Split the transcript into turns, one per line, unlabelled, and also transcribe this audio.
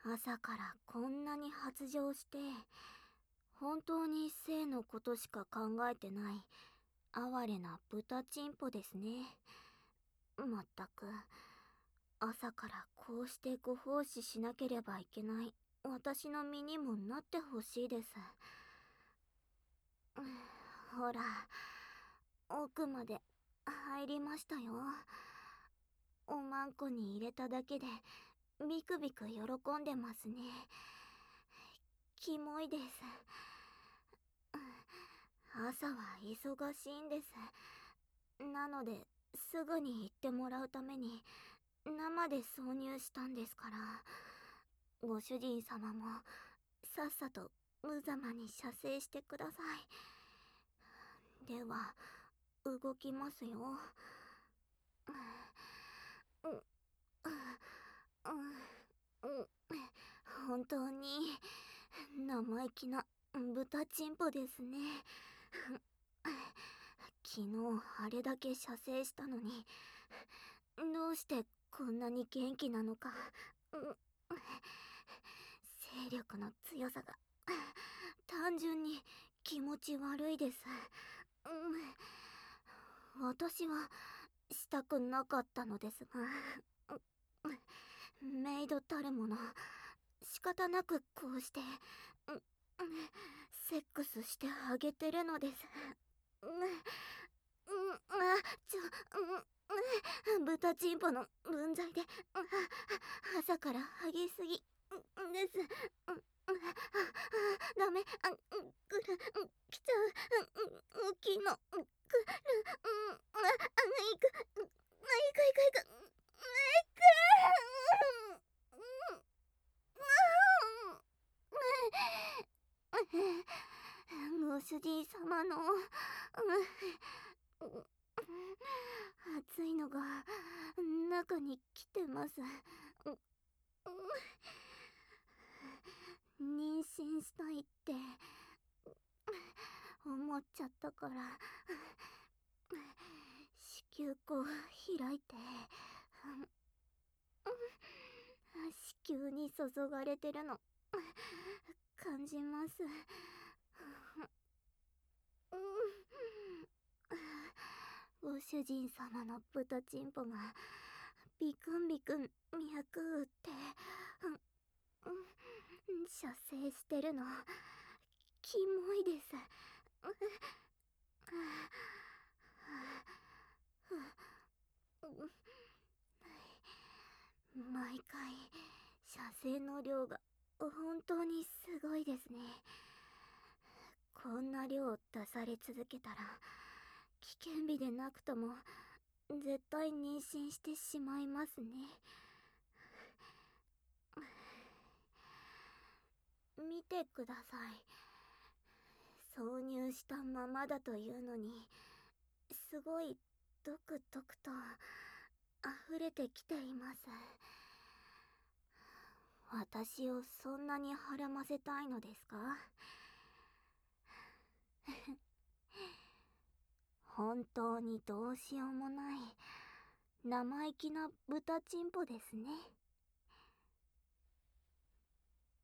朝からこんなに発情して、本当に性のことしか考えてない哀れな豚チンポですね。まったく、朝からこうしてご奉仕しなければいけない私の身にもなってほしいです。ほら、奥まで入りましたよ。おまんこに入れただけでビクビク喜んでますね。キモいです。朝は忙しいんです。なのですぐに行ってもらうために生で挿入したんですから。ご主人様もさっさと無様に射精してください。では動きますよ。本当に生意気な豚チンポですね。昨日あれだけ射精したのにどうしてこんなに元気なのか。勢力の強さが単純に気持ち悪いです。私はしたくなかったのですが、メイドたるもの仕方なくこうしてセックスしてあげてるのです。豚チンポの分際で朝から激しすぎです。ダメ、来ちゃう、大きいの、来る、行く、行く、行く、ご主人様の熱いのが中に来てます。妊娠したいって思っちゃったから子宮口開いて子宮に注がれてるの感じます。ご主人様の豚チンポがビクンビクン脈打って射精してるのキモいです。毎回射精の量が本当にすごいですね。こんな量出され続けたら危険日でなくとも絶対妊娠してしまいますね。見てください。挿入したままだというのにすごいドクドクと溢れてきています。私をそんなに孕ませたいのですか？本当にどうしようもない生意気な豚チンポですね。